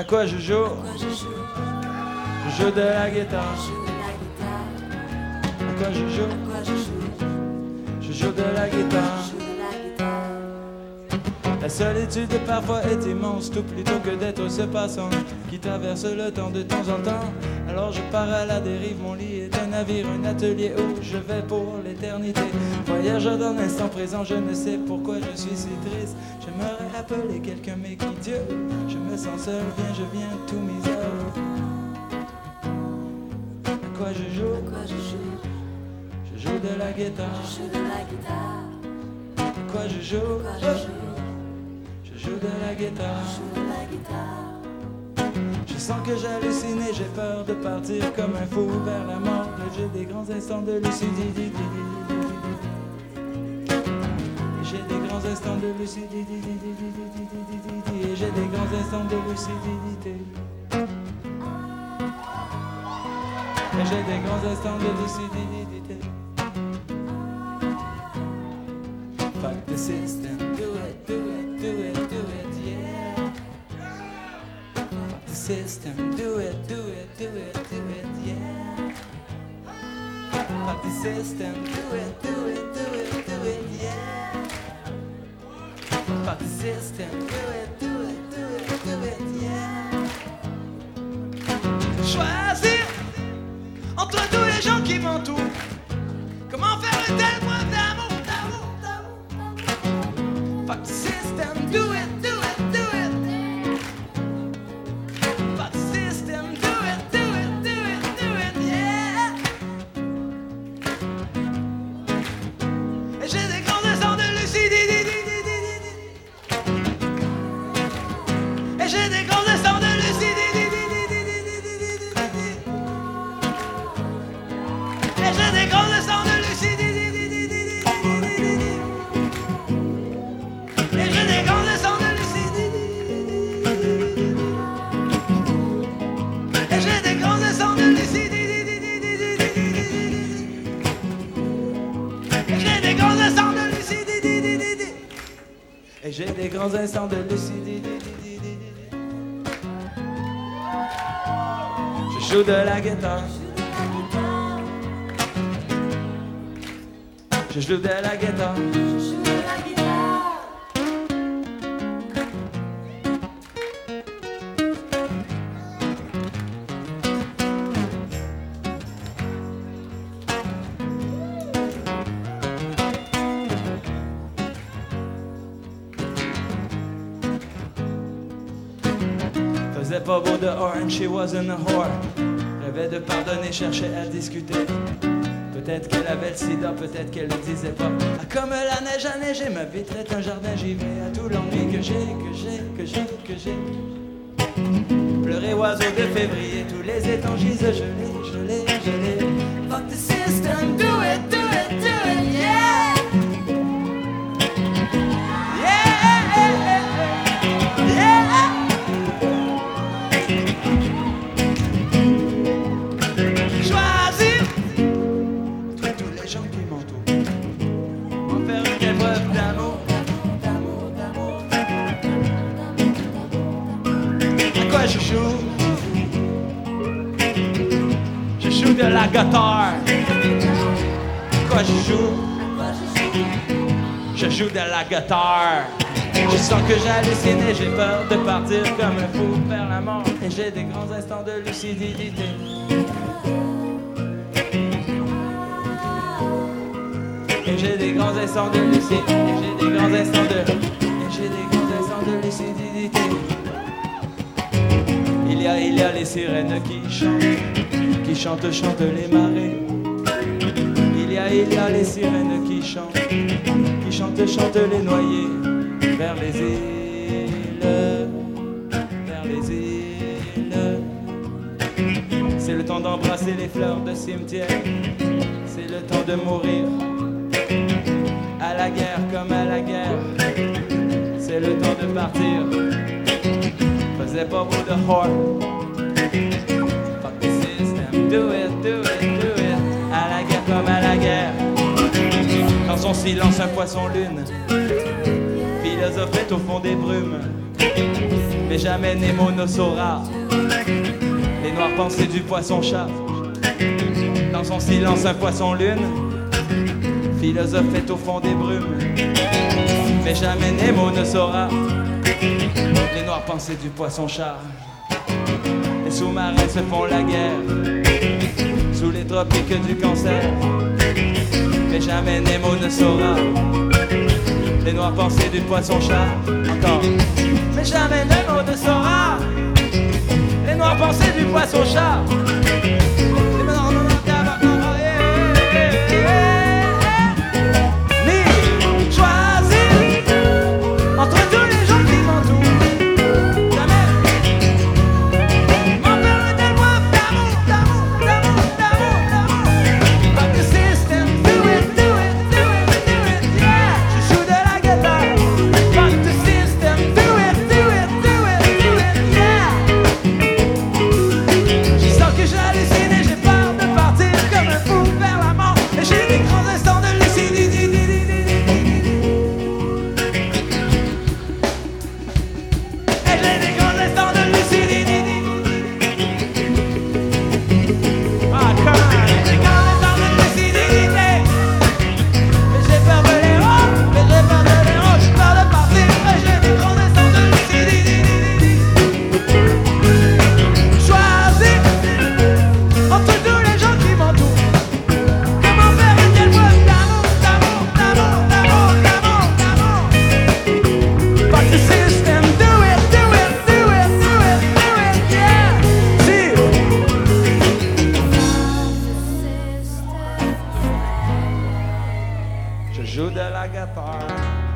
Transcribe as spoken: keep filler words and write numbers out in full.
À quoi je joue? Je joue de la guitare. À quoi je joue? Je joue de la guitare. La solitude parfois est immense, tout plutôt que d'être ce passant qui traverse le temps de temps en temps. Alors je pars à la dérive, mon lit est un navire, un atelier où je vais pour l'éternité. Voyageur dans l'instant présent, je ne sais pourquoi je suis si triste. J'aimerais appeler quelqu'un mais qui Dieu? Je me sens seul, viens, je viens, tout misère. À quoi je joue? Je joue de la guitare. À quoi je joue? Je joue de la guitare. Je sens que j'hallucine et j'ai peur de partir comme un fou vers la mort. J'ai des grands instants de lucidité. J'ai des grands instants de lucidité. Et j'ai des grands instants de lucidité. Et j'ai des grands instants de lucidité. Fuck the system, do it, do it, do it, do it, yeah. Fuck the system, do it, do it, do it, do it, yeah. Fuck the system, do it, do it, do it, do it, yeah. Fuck the system, do it, do it, do it, do it, yeah. Choisir entre tous les gens qui m'entourent. Comment faire une telle preuve d'amour, d'amour, d'amour. Fuck the system, do it, do it, do it. Fuck the system, do it, do it, do it, do it, yeah. Et j'ai des grands instants de lucidité. Et j'ai des grands instants de lucidité. Et j'ai des grands instants de lucidité. Et j'ai des grands instants de lucidité. Et j'ai des grands instants de lucidité. Et j'ai des grands instants de lucidité. Et j'ai des grands instants de lucidité. Je joue de la guitare. Je joue de la guitare. Faisait pas beau dehors and she wasn't a whore. Rêvait de pardonner, cherchait à discuter. Peut-être qu'elle avait le sida, peut-être qu'elle le disait pas. Ah, comme la neige a neigé, ma vie traite un jardin, j'y vais à tout l'ennui que j'ai, que j'ai, que j'ai, que j'ai. Pleurer oiseau de février, tous les étangs gisent, je l'ai, je l'ai, je l'ai. Fuck the system, do it, do it, do it, yeah. Yeah, yeah. Choisir tous les gens qui m'entourent. M'en faire une épreuve d'amour. À quoi je joue? Je joue de la guitare. À quoi je joue? Je joue de la guitare. Je sens que j'hallucine et j'ai peur de partir comme un fou vers la mort. Et j'ai des grands instants de lucidité. Et j'ai des grands instants de lucidité. Et j'ai des grands instants de... Et j'ai des grands instants de lucidité. Il y a, il y a les sirènes qui chantent, qui chantent, chantent les marées. Il y a, il y a les sirènes qui chantent, qui chantent, chantent les noyés. Vers les îles, vers les îles. C'est le temps d'embrasser les fleurs de cimetière. C'est le temps de mourir. À la guerre comme à la guerre. C'est le temps de partir. Faisait pas beau de whore. Fuck the system, do it, do it, do it. À la guerre comme à la guerre. Dans son silence un poisson lune philosophait au fond des brumes. mais jamais Nemo ne saura les noires pensées du poisson-chat. Dans son silence, un poisson-lune philosophe est au fond des brumes, mais jamais Nemo ne saura les noires pensées du poisson-chat. Les sous-marins se font la guerre sous les tropiques du cancer, mais jamais Nemo ne saura les noires pensées du poisson-chat. Encore. Mais jamais Nemo ne saura les noires pensées du poisson-chat. Je joue de la guitare.